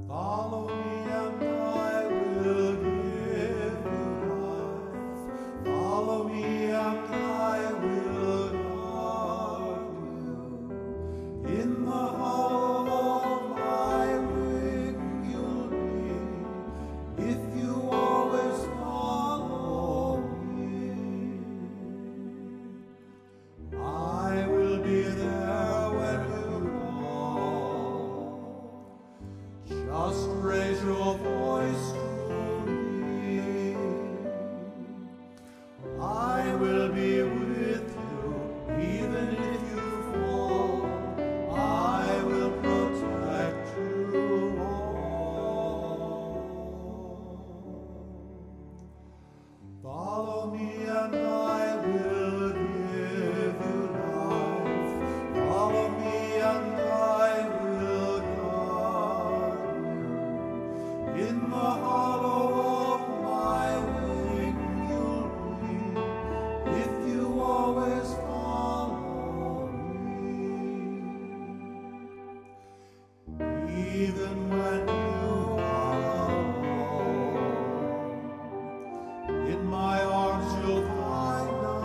Follow me and I will give you life. Follow me and I will guard you. In the hollow of my wing you'll be, if you always follow me. I will be there when you call. Just raise your voice to me. I will be with you, even if you fall. I will protect you all. Follow me and I will give you life. Follow me and I will guard you. In the hollow of my wing you'll be, if you always follow me. Even when you are alone, in my arms you'll find a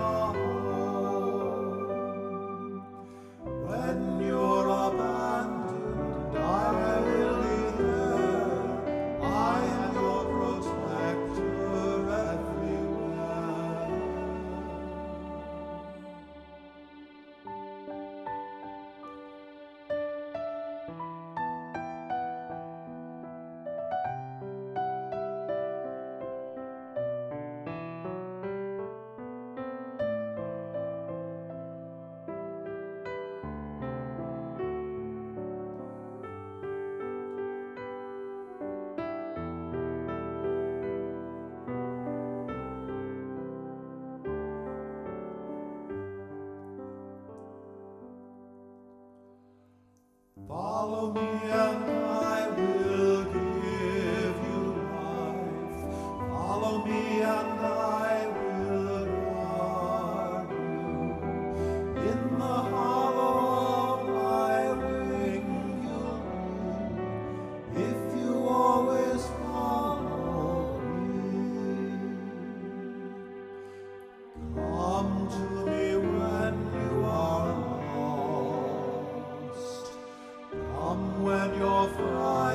home. When you're abandoned, I will be there. I am your protector everywhere. Follow me and I will give you life. Follow me and I will guard you. In the hollow of my wing you'll be, if you always follow me. Come to me when you are lost. Come when you're frightened.